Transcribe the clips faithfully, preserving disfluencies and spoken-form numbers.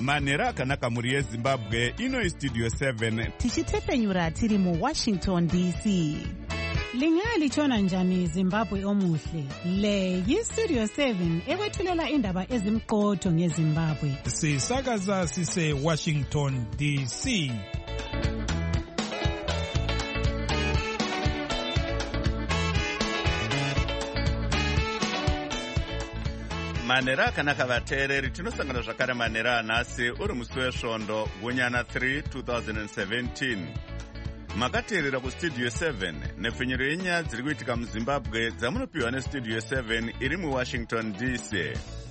manhero akanaka mhuri yezimbabwe. Ino istudio seven tichitepenyura tiri muwashington D C. Lingalitshona njani Zimbabwe omuhle? Le yistudio seven ekwethulela indaba ezimqotho ngeZimbabwe. Sisakaza sise Washington D C. manhero akanaka vateereri, tinosangana zvakare manhero anhasi uri musi wesvondo gunyana three twenty seventeen. Makateerera kustudio seven nepfenyero yenyaya dziri kuitika muzimbabwe dzamunopiwa nestudio seven iri muwashington D C.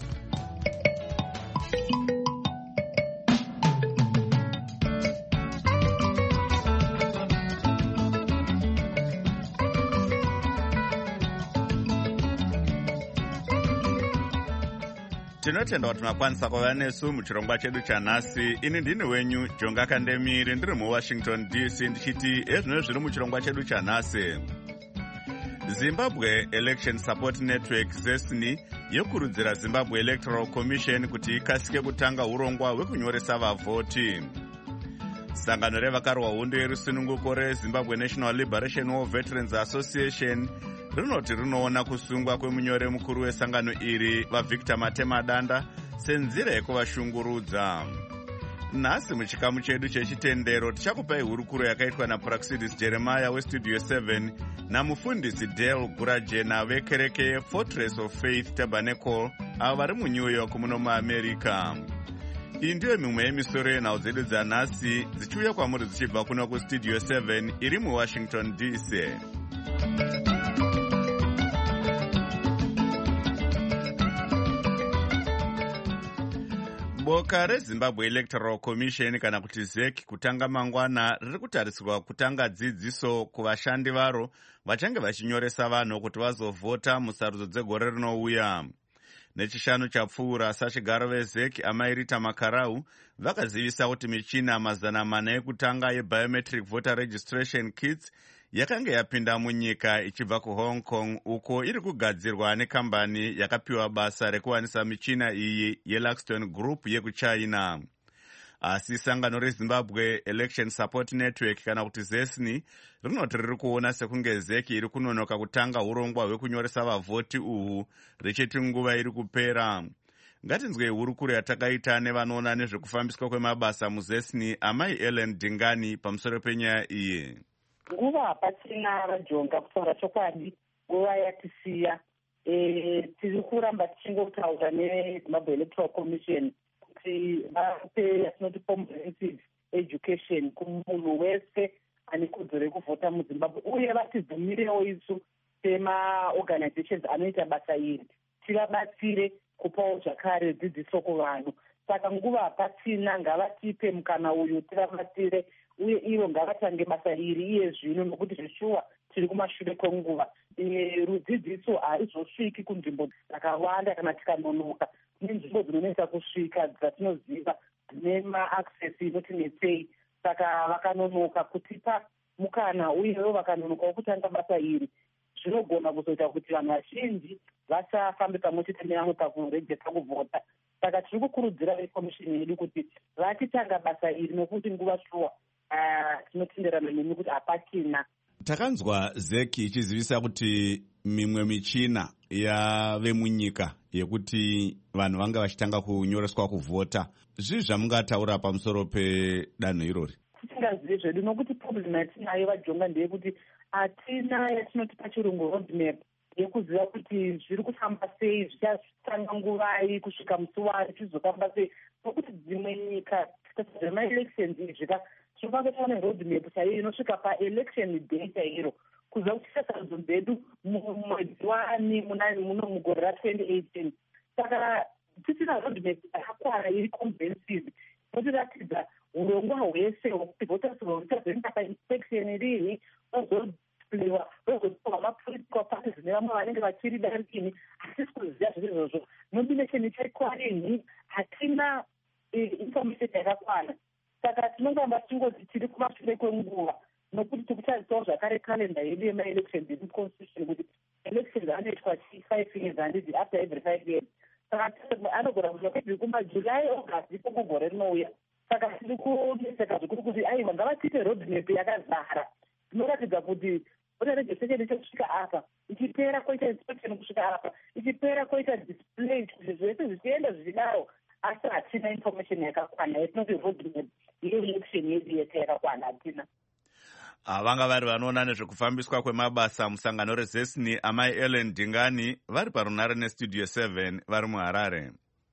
Tinotenda kuti makwanisa kuva nesu muchirongwa chedu chanhasi. Ini ndini wenyu Jonga Kandemiri, ndiri muwashington D C, ndichiti ezvino zviri muchirongwa chedu chanhasi. Zimbabwe Election Support Network ZESNI yokurudzira Zimbabwe Electoral Commission kuti ikasike kutanga urongwa hwekunyoresa vavhoti. Sangano revakarwa hondo yerusununguko reZimbabwe National Liberation War Veterans Association rinoti rinoona kusungwa kwemunyori mukuru wesangano iri vaVictor Matemadanda senzira yekuvashungurudza. Nhasi muchikamu chedu chechitendero tichakupai hurukuro yakaitwa naPraxidis Jeremiah westudio seven namufundisi Dale Gurajena vekereke Fortress of Faith Tabernacle avo vari muNew York muno muAmerica. Iyi ndiyo mimwe yemisoro yenhau dzedu dzanhasi dzichiuya kwamuri dzichibva kuno kustudio seven iri muWashington D C. Boka reZimbabwe Electoral Commission kana kuti Z E C kutanga mangwana riri kutarisirwa kutanga dzidziso kuvashandi varo vachange vachinyoresa vanhu kuti vazovhota musarudzo dzegore rinouya. Nechishanu chapfuura sachigaro veZ E C amairita makarau vakazivisa kuti michina mazana mana ekutanga yebiometric voter registration kits yakanga yapinda munyika ichibva kuHong Kong, uko iri kugadzirwa nekambani yakapiwa basa rekuwanisa michina iyi yeLaxton Group yekuChina. Asi sangano reZimbabwe Election Support Network kana kuti ZESNI rinoti riri kuona sekunge Z E C iri kunonoka kutanga urongwa hwekunyoresa vavhoti uhu richiti nguva iri kupera. Ngatinzwe hurukuro yatakaita nevanoona nezvekufambiswa kwemabasa muZESNI amai Ellen Dingani pamusoro penyaya iyi. Nguva hapachina vaJonga kutaura chokwadi, nguva yatisiya. E, tiri kuramba tichingotaura neZimbabwe Electoral Commission kuti vape yatinoti comprehensive education kumunhu wese ane kodzero rekuvhota muZimbabwe, uye vatibvumirewo isu semaorganizations anoita basa iri tivabatsire kupawo zvakare dzidziso kuvanhu. Saka nguva hapachina, ngavatipe mukana uyu tivabatsire, uye ivo ngavatange basa iri iye zvino, nokuti zveshuwa tiri kumashure kwenguva. E, rudzidziso harizosviki kunzvimbo dzakawanda kana tikanonoka. Nenzvimbo dzinonetsa kusvika dzatinoziva dzine maaccess inotinetsei. Saka vakanonoka kutipa mukana uyewo vakanonokawo kutanga basa iri, zvinogona kuzoita kuti vanhu vazhinji vasafambe pamwe chete nevamwe pakurejesta kuvhota. Saka tiri kukurudzira vekomishini yedu kuti vachitanga basa iri, nokuti nguva shuwa tinotenderana nemi kuti hapachina. Takanzwa Z E C ichizivisa kuti mimwe michina yave munyika yekuti vanhu vanga vachitanga kunyoreswa kuvhota. Zvii zvamungataura pamusoro pedanho irori? Tisingazivi zvedu, nokuti problem yatinayo vaJonga ndeyekuti hatina yatinoti pachirungu roadmap yekuziva kuti zviri kufamba sei, zvichatanga nguvai kusvika musi wari zvizofamba sei, nokuti dzimwe nyika zvemaelections izvi tinofanira ne roadmap chaiyo inosvika paelection day chairo kuziva kuti sasarudzo dzedu mwedzi wani muno mugore ratwenty eighteen. Saka tisina roadmap yakakwana iri comprehensive inotiratidza urongwa hwese hwekuti voters vachazoenda painspection rini, vazoplewa vazopiwa mapolitical parties nevamwe vanenge vachirida rikini. Hatisi kuziva zviri izvozvo. Nomination ichaitwarini, hatina information yakakwana. Saka tinongamba tingoti tiri kumashure kwenguva, nokuti tikuchazitawo zvakare kalenda yedu yemaelections iri constitution kuti elections anoitwa five years handiti after every five years. saka anogona kusvika kwebvi kumajuly august ikoko gore rinouya. Saka tiri kuneseka zvikuru kuti aiwa ngavatiite roadmap yakazara inoratidza kuti bhora registration ichikusvika apa ichipera koita inspection kusvika apa ichipera koita display kuti zvese zvichienda zvichidaro, asi hatina information yakakwana yatinoti roadmap yeelection yedu yese yakakwana hatina. Vanga vari vanoona nezvekufambiswa kwemabasa musangano rezesini amai Ellen Dingani vari parunare nestudio seven vari muHarare.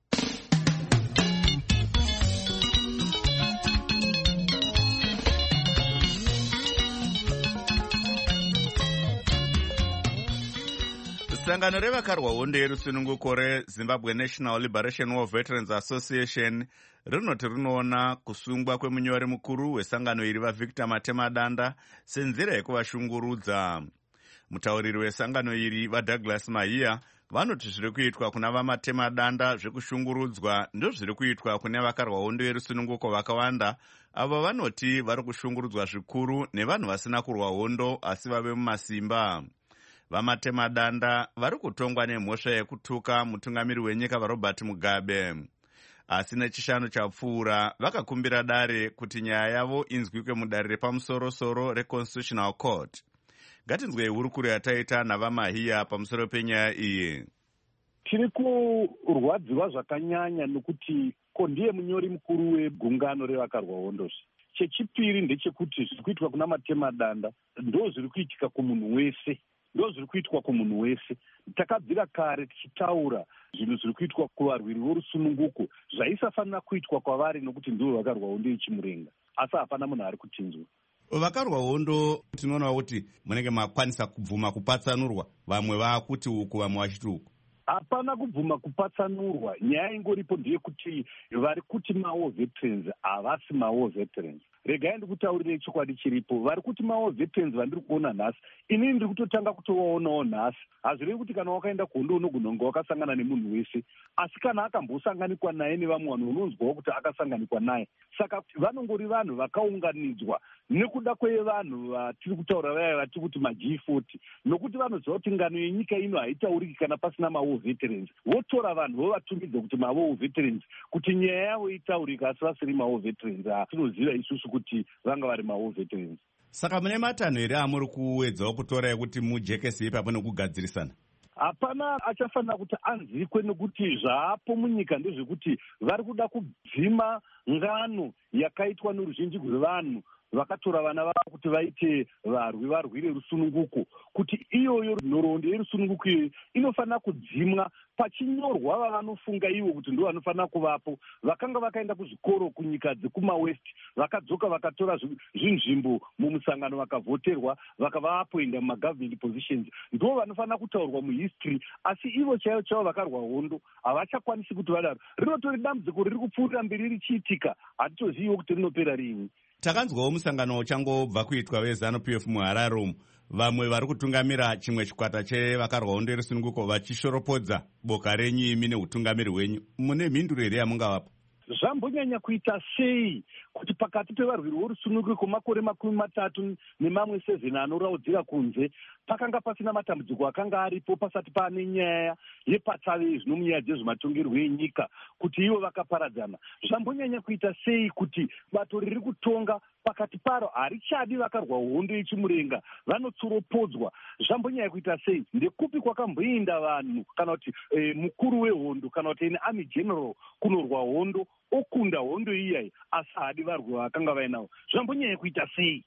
Sangano revakarwa hondo yerusununguko reZimbabwe National Liberation War Veterans Association rinoti rinoona kusungwa kwemunyori mukuru wesangano iri vaVictor Matemadanda senzira yekuvashungurudza. Mutauriri wesangano iri vaDouglas Mahiya vanoti zviri kuitwa kuna vaMatemadanda zvekushungurudzwa ndozviri kuitwa kune vakarwa hondo yerusununguko vakawanda avo vanoti vari kushungurudzwa zvikuru nevanhu vasina kurwa hondo asi vave mumasimba. VaMatemadanda vari kutongwa nemhosva yekutuka mutungamiri wenyika vaRobert Mugabe, asi nechishanu chapfuura vakakumbira dare kuti nyaya yavo inzwikwe mudare repamusoro-soro reConstitutional Court. Ngatinzwei hurukuro yataita navaMahiya pamusoro penyaya iyi. Tiri kurwadziwa zvakanyanya nokuti ko ndiye munyori mukuru wegungano revakarwa hondozvi. Chechipiri ndechekuti zviri kuitwa kuna Matemadanda ndo zviri kuitika kumunhu wese. Ndo zviri kuitwa kumunhu wese. Takabvira kare tichitaura zvinhu zviri kuitwa kuvarwiri vorusununguko zvaisafanira kuitwa kwavari nokuti ndivo vakarwa hondo yechimurenga, asi hapana munhu ari kutinzwa. Vakarwa hondo tinoona kuti munenge makwanisa kubvuma kupatsanurwa, vamwe vakuti uku vamwe vachiti uku. Hapana kubvuma kupatsanurwa. Nyaya ingoripo ndeyekuti vari kuti mawo veterans havasi mawo veterans. Regai ndikutaurirei chokwadi chiripo. Vari kuti mawo veterans vandiri kuona nhasi, inini ndiri kutotanga kutovaonawo nhasi. Hazvirevi kuti kana wakaenda kuhondo unogona kunge wakasangana nemunhu wese, asi kana akambosanganikwa naye nevamwe vanhu unonzwawo kuti akasanganikwa naye. Saka vanongori vanhu vakaunganidzwa nekuda kwevanhu vatiri kutaura vaya vatiri kuti maG forty, nokuti vanoziva kuti ngano yenyika ino haitauriki kana pasina mawo veterans. Votora vanhu vovatungidza kuti mawo veterans kuti nyaya yavo itaurika, asi vasiri mawo veterans. Tinoziva isusu kuti vanga vari mawo veterans. Saka mune matanho here amuri kuwedzawo kutora yekuti mujekese ipapo nekugadzirisana? Hapana achafanira kuti anzikwe, nokuti zvaapo munyika ndezvekuti vari kuda kudzima ngano yakaitwa noruzhinji rwevanhu vakatora vana vavo kuti vaite varwi varwire rusununguko, kuti iyoyo nhoroondo yerusununguko iyoyo inofanira kudzimwa pachinyorwa vavanofunga ivo kuti ndo vanofanira kuvapo. Vakanga vakaenda kuzvikoro kunyika dzekumawest vakadzoka vakatora zvinzvimbo mumusangano vakavhoterwa vakavapoinda mumagovernment positions, ndo vanofanira kutaurwa muhistory, asi ivo chaivo chaivo vakarwa hondo havachakwanisi kuti vadaro. Rinotori dambudziko riri kupfuurira mberi richiitika, hatitoziviwo kuti rinopera rini. Takanzwawo musangano uchangobva kuitwa weZANU-P F muHarare umu, vamwe vari kutungamira chimwe chikwata chevakarwa hondo yerusununguko vachishoropodza boka renyu imi neutungamiri hwenyu. Mune mhinduro here yamungavapa? Zvambonyanya kuita sei kuti pakati pevarwiri vorusununguko kwemakore makumi matatu nemamwe seven anoraudzira kunze pakanga pasina matambudziko akanga aripo pasati paane nyaya yepatsave zvino munyaya dzezvematongerwo enyika kuti ivo vakaparadzana? Zvambonyanya kuita sei kuti bato riri kutonga pakati paro harichadi vakarwa hondo yechimurenga, vanotsuropodzwa? Zvambonyanya kuita sei? Ndekupi kwakamboenda vanhu kana kuti e, mukuru wehondo kana kuti ene army general kunorwa hondo okunda hondo iyai asi hadi varwi vakanga vainawo? Zvambonyanya kuita sei?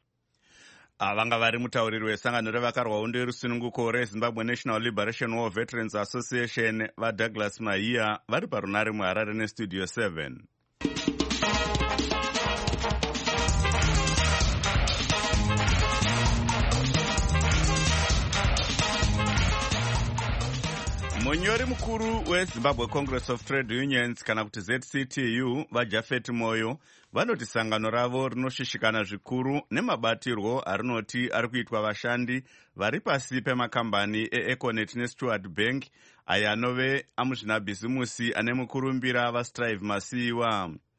Vanga vari mutauriri wesangano revakarwa hondo yerusununguko reZimbabwe National Liberation War Veterans Association vaDouglas Mahiya vari parunare muHarare nestudio seven. Munyori mukuru weZimbabwe Congress of Trade Unions kana kuti Z C T U vaJafet Moyo vanoti sangano ravo rinoshishikana zvikuru nemabatirwo arinoti ari kuitwa vashandi vari pasi pemakambani eEconet neStewart Bank aya anove amuzvinabhizimusi ane mukurumbira vaStrive Masiyiwa.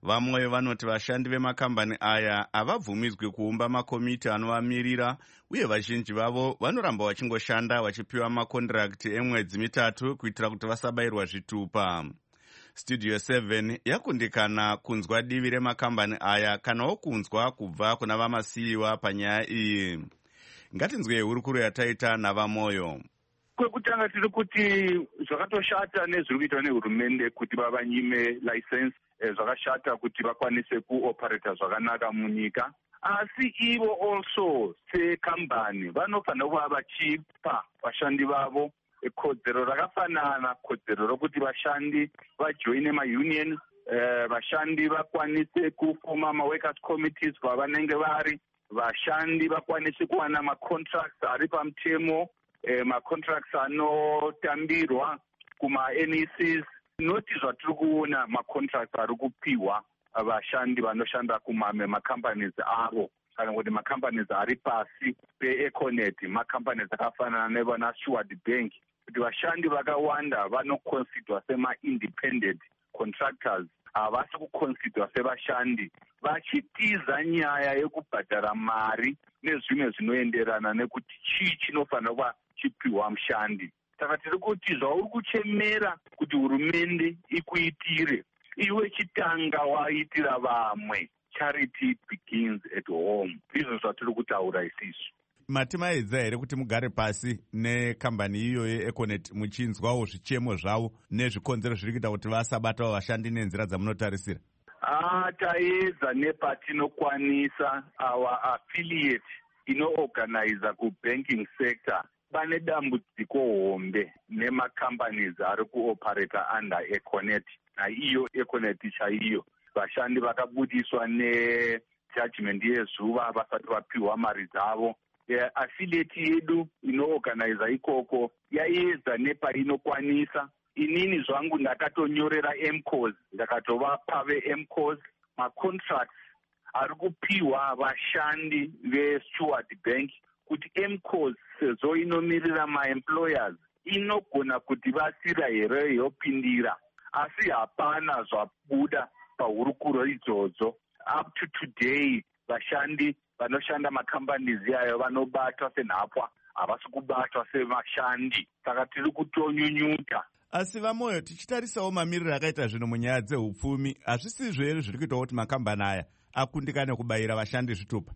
Vamwe vanoti vashandi vemakambani aya havabvumidzwi kuumba makomiti anovamirira, uye vazhinji vavo vanoramba vachingoshanda vachipiwa makondirakti emwedzi mitatu kuitira kuti vasabayirwa zvitupa. Studio seven yakundikana kunzwa divi remakambani aya kanawo kunzwa kubva kuna vamasiyiwa panyaya iyi. Ngatinzwe hurukuro yataita navamoyo. Kwekutanga tiri kuti zvakatoshata nezviri kuitwa nehurumende kuti vavanyime license, zvakashata kuti vakwanise kuoperata zvakanaka munyika, asi ivo also sekambani vanofanira kuva vachipa vashandi vavo kodzero rakafanana, kodzero rokuti vashandi vajoine maunions, eh, vashandi vakwanise kufoma maworkers committees kwavanenge vari, vashandi vakwanise kuwana macontracts ari pamutemo, eh, macontracts anotambirwa kuma-N E Cs, noti zvatiri kuona macontracts ari kupiwa vashandi vanoshanda kumamwe macompanies avo kana kuti macompanies ari pasi peEconet, macompanies akafanana nevana Steward Bank, kuti vashandi vakawanda vanoconsiderwa sema-independent contractors, havasi kuconsiderwa sevashandi, vachitiza nyaya yekubhadhara mari nezvimwe zvinoenderana nekuti chii chinofanira kuva chipiwa mushandi. Saka tiri kuti zvauri kuchemera kuti hurumende ikuitire, iwe chitanga waitira vamwe. Charity begins at home. Izvo zvatiri kutaura isisu. Mati maedza here kuti mugare pasi nekambani iyoyo yeEconet muchinzwawo zvichemo zvavo nezvikonzero zviri kuita kuti vasabatawo vashandi nenzira dzamunotarisira? Ah, taedza nepatinokwanisa our affiliate inoorganiza kubanking sector pane dambudziko hombe nemacompanies ari kuoperata under Econet, naiyo Econet chaiyo. Vashandi vakabudiswa nejudgment yezuva vasati vapiwa mari dzavo. Yeah, affiliate yedu inoorganiza ikoko yaedza nepainokwanisa. Inini zvangu ndakatonyorera M C O S, ndakatovapa ve-M C O S macontracts ari kupiwa vashandi veSteward Bank kuti M C O S sezvo inomirira maemployers inogona kuti vasira here yopindira, asi hapana zvabuda pahurukuro idzodzo. Up to today vashandi vanoshanda macompanies yayo vanobatwa senhapwa, havasi kubatwa sevashandi. Saka tiri kutonyunyuta. Asi Vamoyo, tichitarisawo mamiriro akaita zvino munyaya dzehupfumi, hazvisizvo here zviri kuitawo kuti makambani aya akundikane kubayira vashandi zvitupa?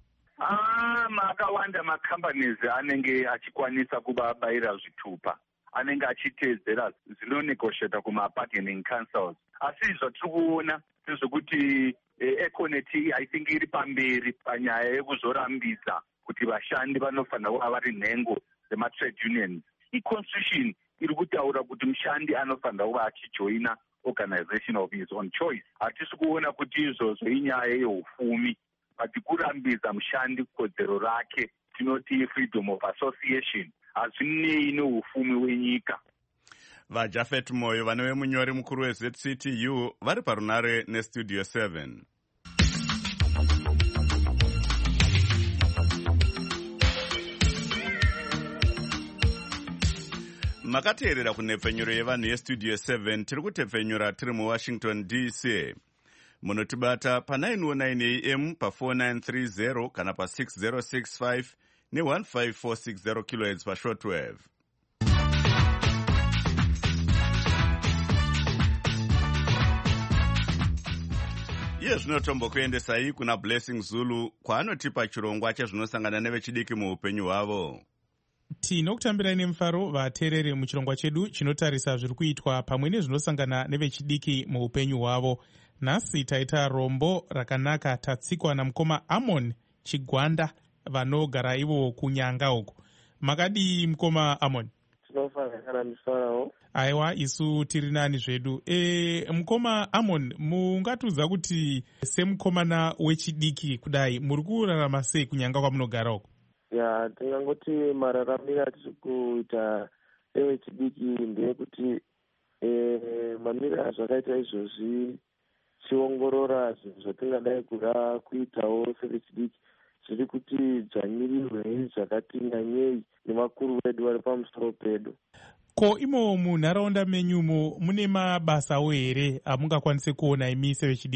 Ah, makawanda macompanies anenge achikwanisa kuvabayira zvitupa, anenge achiteedzera zvinonegotiata kuma-bargaining councils. Asi zvatiri kuona zvezvokuti Econet I think iri pamberi panyaya yekuzorambidza kuti vashandi vanofanira kuva vari nhengo dzema-trade unions. I-constitution iri kutaura kuti mushandi anofanira kuva achijoina organization of his own choice. Hatisi kuona kuti izvozvo inyaya yehufumi, but kurambidza mushandi kodzero rake, tinoti freedom of association, hazvinei nehufumi wenyika. VaJafet Moyo, vanove munyori mukuru weZ C T U, vari parunare neStudio seven. Makateerera kunhepfenyuro yevanhu yeStudio seven, tiri kutepfenyura tiri muWashington D C. Munotibata pa nine oh nine A M, pa four nine three zero kana pa six zero six five ne one five four six zero kilohertz pa shortwave. Iye zvinotombokuendesai kuna Blessing Zulu kwaanotipa chirongwa chezvinosangana nevechidiki muupenyu hwavo. Tinokutambirai nemufaro vateereri muchirongwa chedu chinotarisa zviri kuitwa pamwe nezvinosangana nevechidiki muupenyu hwavo. Nhasi taita rombo rakanaka tatsikwa namukoma Amon Chigwanda vanogara ivo kunyanga uko. Makadi mukoma Amon? Tinofanira misarawo. Aiwa, isu tiri nani zvedu. E, mukoma Amon, mungatudza kuti semukomana wechidiki kudai muri kurarama sei kunyanga kwamunogara uko? Ya, tingangoti mararamiro atiri kuita evechidiki ndeyekuti e, mamiro azvakaita izvozvi chiongorora zvinhu zvatingadai kuda kuitawo sevechidiki zviri kuti dzvanyirirwe zvakati nyanyei nemakuru vedu vari pamusoro pedu. Ko imo munharaunda menyumo mune mabasawo here amungakwanise kuona imi sevechidiki?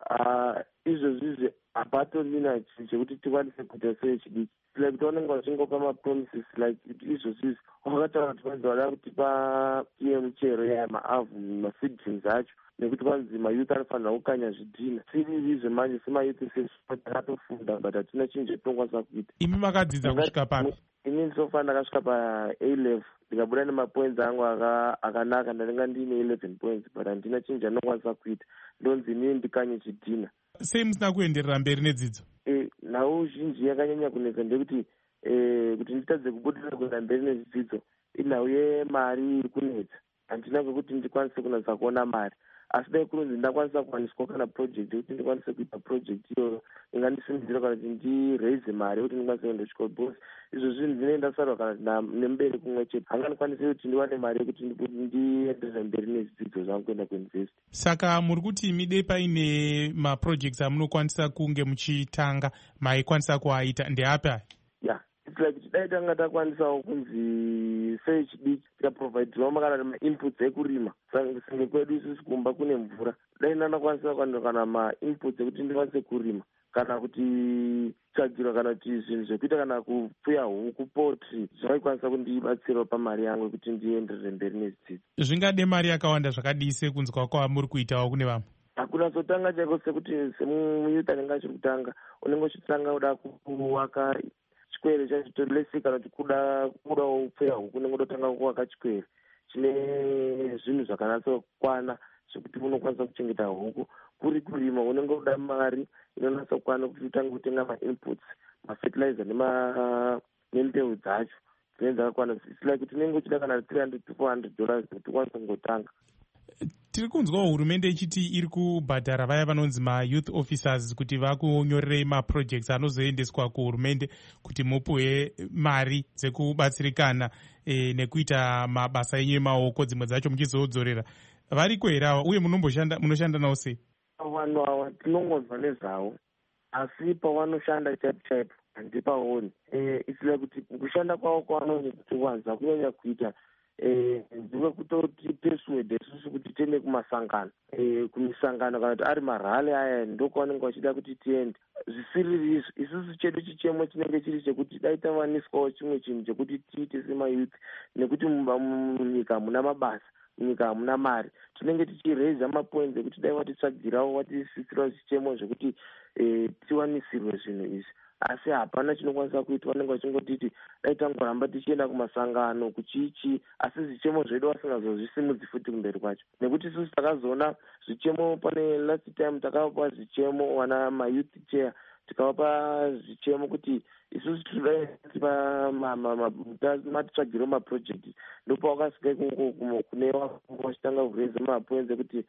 izvozvizvi hapatorina chinhu chekuti tikwanise kuita sevechidiki like kuti vanenge vachingopa mapromises like izvozvizvi wakataura kuti vanzi vada kutipa iye michero yaya maavhu maseedlings acho nekuti vanzi mayouth anofanira kukanya zvidhina siriri zvemanje semayouth takatofunda but hatina chinhu chetinokwanisa kuita. imi makadzidza kusvika papi? ini ndisofanira ndakasvika pa-a level ndikabuda nemapoints angu akanaka ndaringa ndiine eleven points but handina chinhu chandinokwanisa kuita ndonzi inini ndikanye chidhina. sei musina kuenderera mberi nedzidzo? e, nhau zhinji yakanyanya kunetsa ndekuti e, kuti nditadze kubudirira kuenda mberi nezvidzidzo inhau yemari iri kunetsa handina kwekuti ndikwanise kunatsa kuona mari asi dai kurunzi ndakwanisa kuwaniswa kana project yekuti ndikwanise kuita project iyoyo ingandisimudzira kana kuti ndiraise mari yekuti ndikwanise kuenda kuchikoro because izvo zvinhu zvinoenda sarwa kana nemberi kumwe chete hangandikwanise kuti ndiwane mari yekuti ndienderere mberi nezvidzidzo zvangu kuenda kuuniversity. Saka muri kuti mide paine maprojects amunokwanisa kunge muchitanga maikwanisa kuaita ndeapi aya? ya it's like kuti dai tanga takwanisawo kunzi sechidiki tikaprovidirwa makana mainputs ekurima sange kwedu isisi kumba kune mvura dai ndandakwanisa kana mainputs ekuti ndikwanise kurima kana kuti tsvagirwa kana kuti zvinhu zvekuita kana kupfuya huku potri zvavaikwanisa kundibatsirawo pamari yangu yekuti ndienderere mberi nezvidzidzo. zvingade mari yakawanda zvakadii sekunzwa kwamuri kuitawo kune vamwe? hakuna zotanga chaiko sekuti semuyuth anenge achiri kutanga unenge uchitanga kuda kuwaka chikwere chacho lesi kana kuti kuda kudawo kupfuya huku unenge utotanga kuwaka chikwere chine zvinhu zvakanyatsokwana zvekuti unokwanisa kuchengeta huku. kuri kurima unenge uda mari inonatsa kukwana kuti utange kutenga mainputs mafertilizer nembeu dzacho dzinenge dzakakwana zvisila kuti unenge uchida kana three hundred to four hundred dollars kuti ukwanisa kungotanga. tiri kunzwawo hurumende ichiti iri kubhadhara vaya vanonzi mayouth officers kuti vakunyorerei maprojects anozoendeswa kuhurumende kuti mupuwe mari dzekubatsirikana e, nekuita mabasa enyu emaoko dzimwe dzacho muchizodzorera. variko here ava uye munomboshanda munoshanda navo sei? vanhu ava tinongonzwa nezvavo asi pavanoshanda chaipo chaipo handipaoni. isila kuti kushanda kwavo kwavanonye kuti wanza kunyanya kuita ndiwe kutoti persuade isusu kuti tiende kumasangano kumisangano kana kuti ari marhali aya ndokwavanenge vachida kuti tiende zvisiriri izvo isusu chedu chichemo chinenge chiri chekuti dai tavaniswawo chimwe chinhu chekuti tiite semayouth nekuti munyika muna mabasa munyika hamuna mari tinenge tichiraisa mapoints ekuti dai watitsvagirawo watisisirawo chichemo zvekuti tiwanisirwe zvinhu izvi asi hapana chinokwanisa kuitwa. vanenge vachingotiti dai tangoramba tichienda kumasangano kuchichi asi zvichemo zvedu vasingazozvisimudzi futi kumberi kwacho nekuti isusu takazoona zvichemo pane last time takavapa zvichemo wana mayouth chair tikavapa zvichemo kuti isusu tidai tipa matitsvagiro maproject ndopavakasvika kune vachitanga kuraise mapoints ekuti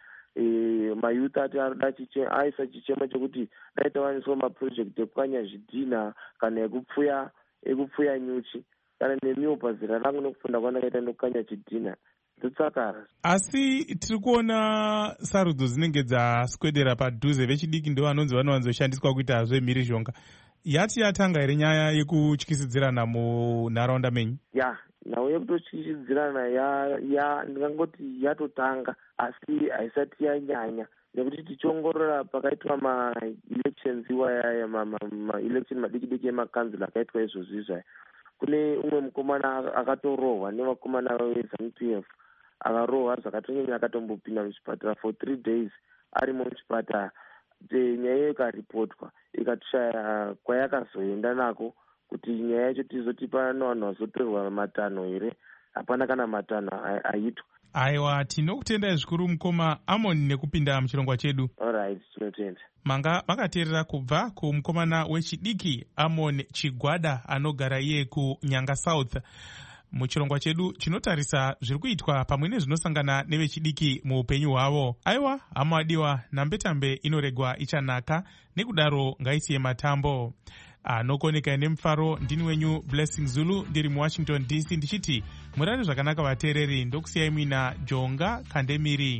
mayouth ati arida aisa chichemo chekuti dai tavaniswa maproject ekukanya zvidhina kana ekupfuya ekupfuya nyuchi kana nemiwo pazera rangu nekufunda kwandakaita ndokukanya chidhina ndotsakara. asi tiri kuona sarudzo dzinenge dzaswedera padhuze vechidiki ndo vanonzi vanowanzoshandiswa kuita zvemhirizhonga. yati yatanga here nyaya yekutyisidzirana munharaunda menyu? ya nhau yekutotyisidzirana ya ndingangoti yatotanga asi haisati yanyanya nekuti tichiongorora pakaitwa maelections iwayaya maelection madiki diki emakanzila akaitwa izvozvi zvaya kune umwe mukomana akatorohwa nevakomana vezanu p f akarohwa zvakatonyanya akatombopinda muchipatara for three days arimo muchipatara nyaya ikaripotwa ikatoshaya kwayakazoenda nako kuti nyaya yacho tizotipa nevanhu vazotorwa matanho here hapana kana matanho aitwa. aiwa tinokutendai zvikuru mukoma Amon nekupinda muchirongwa chedu. alright tinotenda. manga makateerera kubva kumukomana wechidiki Amon Chigwada anogara iye kuNyanga South muchirongwa chedu chinotarisa zviri kuitwa pamwe nezvinosangana nevechidiki muupenyu hwavo. aiwa hama adiwa, nambetambe inoregwa ichanaka nekudaro ngaisiye matambo anokoneka nemufaro. ndini wenyu Blessing Zulu ndiri muWashington D C ndichiti murare zvakanaka vateereri, ndokusiyai muina Jonga Kandemiri.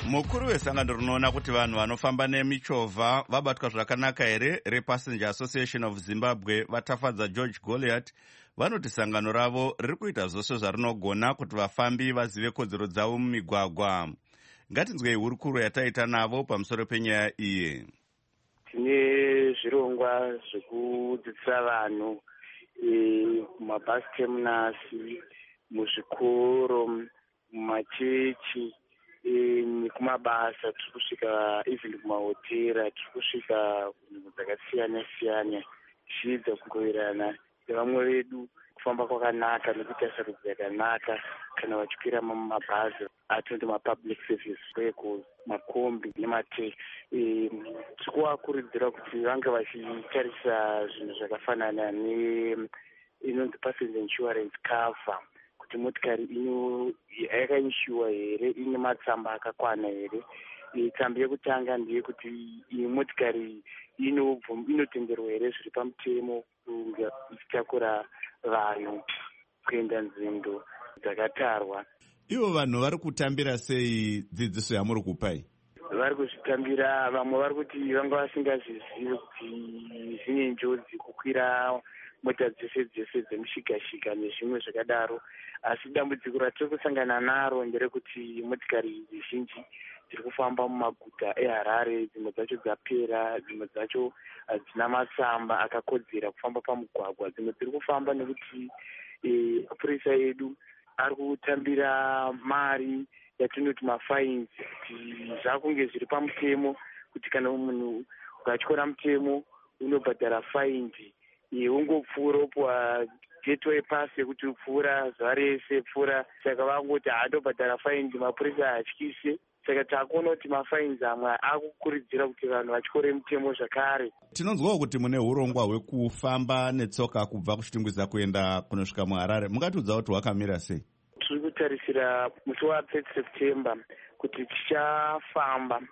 mukuru wesangano rinoona kuti vanhu vanofamba nemichovha vabatwa zvakanaka here repassenger association of zimbabwe vatafadza George Goliath vanoti sangano ravo riri kuita zvose zvarinogona kuti vafambi vazive kodzero dzavo mumigwagwa. Ngatinzwei hurukuro yataita navo pamusoro penyaya iyi. Tine zvirongwa zvekudzidzisa vanhu mumabus terminals, muzvikoro, mumachechi nekumabasa, tiri kusvika even kumahotera, tiri kusvika kunzvimbo dzakasiyana siyana tichiedza kungowirirana nevamwe vedu kufamba kwakanaka nekuita sarudzo yakanaka kana vachikwira mumabhazi atinoti mapublic service vehicles, makombi nemateksi. Tiri kuvakurudzira kuti vange vachitarisa zvinhu zvakafanana neinonzi passenger insurance cover, kuti motikari ino yakainshuwa here, ine matsamba akakwana here. Tsamba yekutanga ndeyekuti iyi motikari inotenderwa here zviri pamutemo kunge ichitakura vanhu kuenda nzendo dzakatarwa. Ivo vanhu vari kutambira sei dzidziso yamuri kupai? Vari kuzvitambira, vamwe vari kuti vanga vasingazvizivi kuti zvine njodzi kukwira mota dzese dzese dzemushikashika nezvimwe zvakadaro. Asi dambudziko ratiri kusangana naro nderekuti motikari zhinji dziri kufamba mumaguta eHarare, dzimwe dzacho dzapera, dzimwe dzacho hadzina matsamba akakodzera kufamba pamugwagwa, dzimwe dziri kufamba nekuti mapurisa edu ari kutambira mari yatinoti mafines, kuti zvakunge zviri pamutemo kuti kana munhu ukatyora mutemo unobhadhara faindi, ungopfuura upwa gateway pass yekuti upfuura zuva rese pfuura. Saka vangoti haatobhadhara faindi, mapurisa haatyise. Saka takuona kuti mafainzi amwe akukurudzira kuti vanhu vatyore mutemo zvakare. Tinonzwawo kuti mune urongwa hwekufamba netsoka kubva kuchitingwiza kuenda kunosvika muHarare. Mungatiudza kuti hwakamira sei? Tiri kutarisira musi wa-third September kuti tichafamba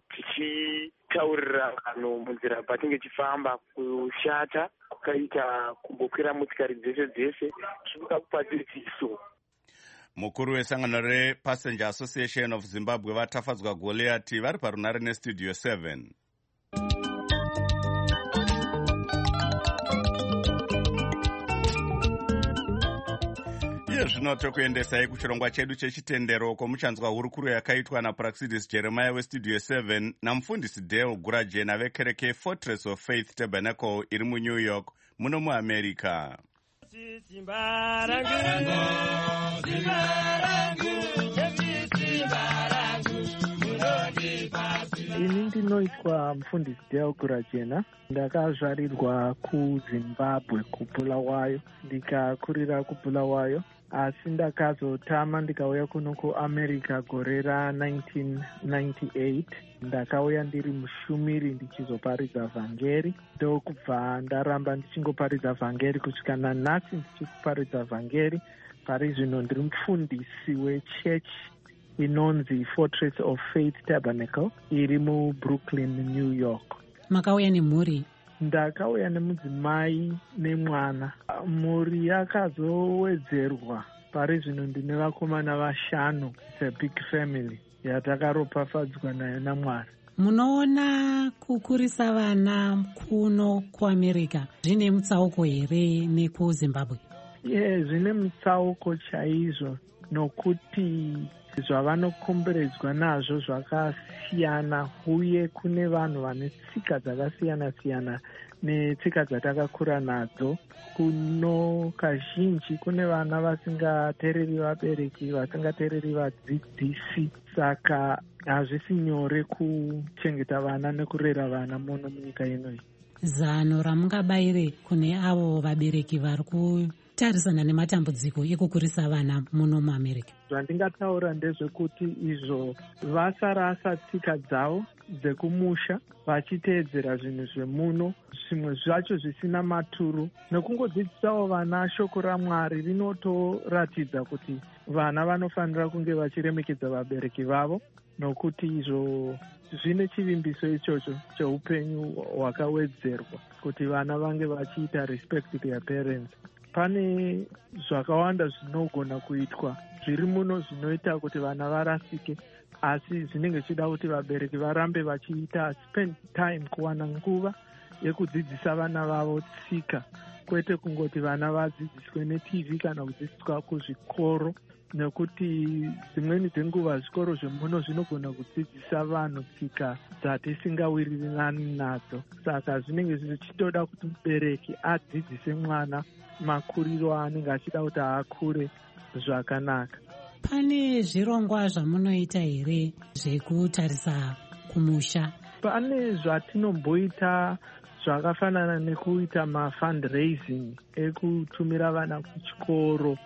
tichitaurira vanhu munzira patinge tichifamba kushata kukaita kumbokwira motikari dzese dzese tinoda kupa dzidziso. Mukuru wesangano rePassenger Association of Zimbabwe vatafadzwa Goliath vari parunare nestudio seven. Iye zvino tokuendesai kuchirongwa chedu chechitendero komuchanzwa hurukuro yakaitwa naPraxidis Jeremiah westudio seven namufundisi Dale Gurajena vekereke Fortress of Faith Tabernacle iri muNew York muno muAmerica. Simba rangu, simba rangu, simba rangu, ini ndinoitwa mufundisi Dale Gurajena. Ndakazvarirwa kuZimbabwe kuBulawayo, ndikakurira kuBulawayo, asi ndakazotama ndikauya kuno kuAmerica gore ra-nineteen ninety-eight. Ndakauya ndiri mushumiri ndichizoparidza vhangeri, ndokubva ndaramba ndichingoparidza vhangeri kusvika nanhasi ndichikuparidza vhangeri. Pari zvino ndiri mufundisi wechechi inonzi Fortress of Faith Tabernacle iri muBrooklyn, New York. Makauya nemhuri? Ndakauya nemudzimai nemwana. Mhuri yakazowedzerwa. Pari zvino ndine vakomana vashanu. It's a big family yatakaropafadzwa nayo naMwari. Munoona kukurisa vana kuno kuAmerica zvine mutsauko here nekuZimbabwe? Ye, zvine mutsauko chaizvo, nokuti zvavanokomberedzwa nazvo zvakasiyana, uye kune vanhu vane tsika dzakasiyana siyana netsika dzatakakura nadzo. Kuno kazhinji kune vana vasingateereri vabereki, vasingateereri vadzidzisi, saka hazvisi nyore kuchengeta vana nekurera vana muno munyika inoyi. Zano ramungabayire kune avo vabereki vari kutarisana nematambudziko ekukurisa vana muno muAmerica? Zvandingataura ndezvekuti izvo vasarasa tsika dzavo dzekumusha vachiteedzera zvinhu zvemuno, zvimwe zvacho zvisina maturo. Nekungodzidzisawo vana shoko raMwari rinotoratidza kuti vana vanofanira kunge vachiremekedza vabereki vavo, nokuti izvo zvine chivimbiso ichocho cheupenyu hwakawedzerwa, kuti vana vange vachiita respect their parents. Pane zvakawanda zvinogona kuitwa zviri muno zvinoita kuti vana varasike. asi zvinenge zvichida kuti vabereki varambe vachiita spend time, kuwana nguva yekudzidzisa vana vavo tsika, kwete kungoti vana vadzidziswe neTV kana kudzidziswa kuzvikoro, nekuti dzimweni dzenguva zvikoro zvemuno zvinogona kudzidzisa vanhu tsika dzatisingawirirani nadzo. Saka zvinenge zvichitoda kuti mubereki adzidzise mwana makuriro aanenge achida kuti akure zvakanaka. Pane zvirongwa zvamunoita here zvekutarisa kumusha? Pane zvatinomboita zvakafanana nekuita mafundraising ekutumira vana kuchikoro,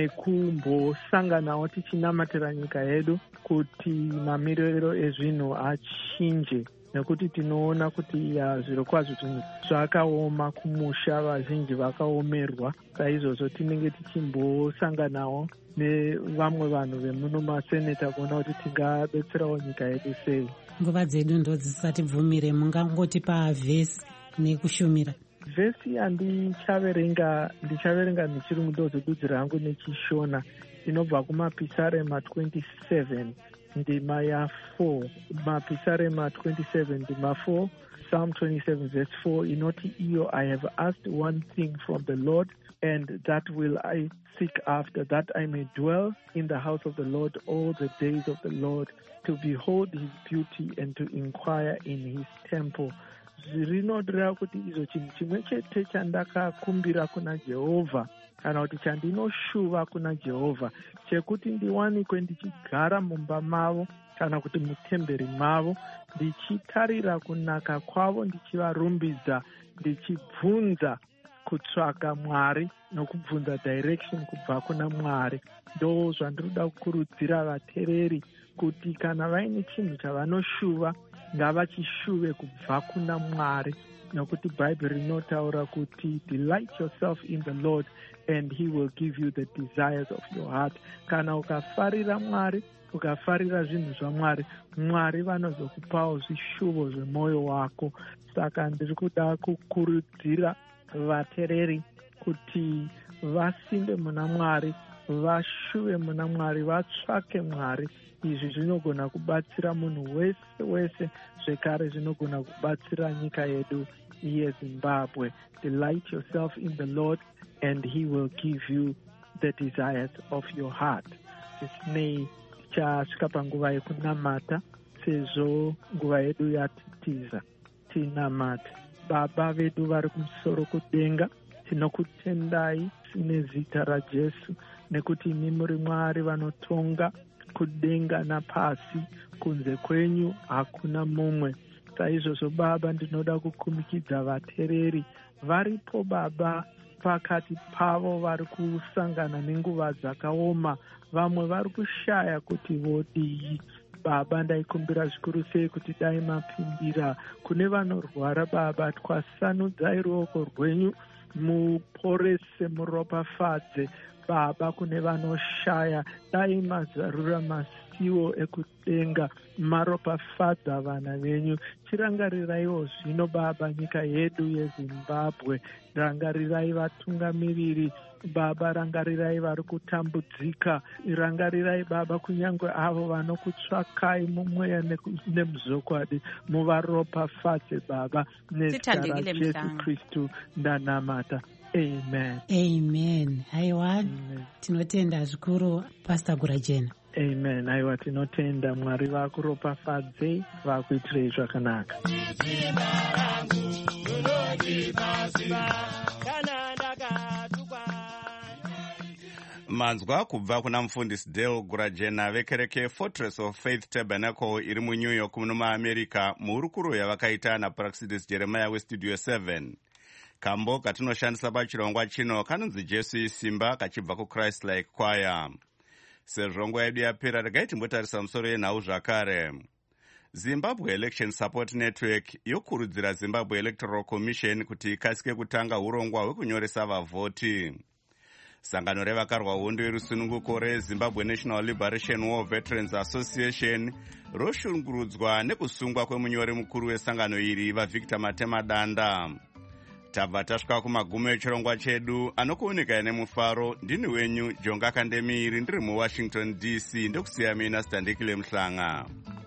nekumbosanganawo tichinamatira nyika yedu kuti mamiriro ezvinhu achinje, nekuti tinoona kuti ya zviro kwazvo zvinhu zvakaoma kumusha, vazhinji vakaomerwa. Saizvozvo tinenge tichimbosanganawo nevamwe vanhu vemuno maseneta kuona kuti tingabetserawo nyika yedu sei. Nguva dzedu ndo dzisati bvumire, mungangotipa vhesi nekushumira? Vhesi yandichaverenga ndichaverenga ndichiri mudozo dudzi rangu nechishona inobva kumapisarema twenty-seven ndima ya four. Mapisarema twenty-seven ndima four, Psalm twenty-seven verse four inoti, iyo I have asked one thing from the Lord, and that will I seek after, that I may dwell in the house of the Lord all the days of the Lord, to behold his beauty and to inquire in his temple. Zvirinodira kuti izvo chinhu chimwe chete chandakakumbira kuna Jehovha, kana kuti chandinoshuva kuna Jehovha, chekuti ndiwanikwe ndichigara mumba mavo kana kuti mutemberi mavo, ndichitarira kunaka kwavo, ndichivarumbidza, ndichibvunza kutsvaka Mwari nokubvunza direction kubva kuna Mwari. Ndo zvandiroda kukurudzira vateereri kuti kana vaine chinhu chavanoshuva ngavachishuve kubva kuna Mwari, nokuti Bible rinotaura kuti delight yourself in the Lord and he will give you the desires of your heart. Kana ukafarira Mwari, ukafarira zvinhu zvaMwari, Mwari vanozokupawo zvishuvo zvemwoyo wako. Saka ndiri kuda kukurudzira vateereri kuti vasimbe muna Mwari, vashuve muna Mwari, vatsvake Mwari. Izvi zvinogona kubatsira munhu wese wese, zvekare zvinogona kubatsira nyika yedu yeZimbabwe. Delight yourself in the Lord and he will give you the desires of your heart. Tisinei tichasvika panguva yekunamata, sezvo nguva yedu yatitiza. Tinamata. Baba vedu vari kumusoro kudenga, tinokutendai nezita raJesu, nekuti imi muri Mwari vanotonga kudenga napasi, kunze kwenyu hakuna mumwe. Saizvozvo Baba, ndinoda kukumikidza vateereri varipo Baba, pakati pavo vari kusangana nenguva dzakaoma, vamwe vari kushaya kuti vodii. Baba, ndaikumbira zvikuru sei kuti dai mapindira kune vanorwara Baba, twasanudzai ruoko rwenyu, muporese, muropafadze Baba. Kune vanoshaya, dai mazarura masiwo ekudenga, maropafadza vana venyu. Chirangariraiwo zvino Baba nyika yedu yeZimbabwe, rangarirai vatungamiriri Baba, rangarirai vari kutambudzika, rangarirai Baba kunyange avo vanokutsvakai mumweya nemuzokwadi, muvaropafadze Baba, nezita raJesu Kristu ndanamata. Amen. Amen. Haiwa, tinotenda zvikuru Pastor Gurajena. Amen. Haiwa, tinotenda. Mwari vakuropafadze, vakuitirei zvakanaka. Manzwa kubva kuna mufundisi Dale Gurajena vekereke Fortress of Faith Tabernacle iri muNew York muno muAmerica, muhurukuro yavakaita naPraxidis Jeremiah weStudio seven. Kambo katinoshandisa pachirongwa chino kanonzi Jesu isimba, kachibva kuChrist Like Choir. Sezvo nguva yedu yapera, regai timbotarisa musoro yenhau zvakare. Zimbabwe Election Support Network yokurudzira Zimbabwe Electoral Commission kuti ikasike kutanga urongwa hwekunyoresa vavhoti. Sangano revakarwa hondo yerusununguko reZimbabwe National Liberation War Veterans Association roshungurudzwa nekusungwa kwemunyori mukuru wesangano iri vaVictor Matema Danda. tabva tasvika kumagumo echirongwa chedu anokuunika nemufaro. Ndini wenyu Jonga Kandemiri ndiri muWashington D C, ndokusiya mina Standekile Mhlanga.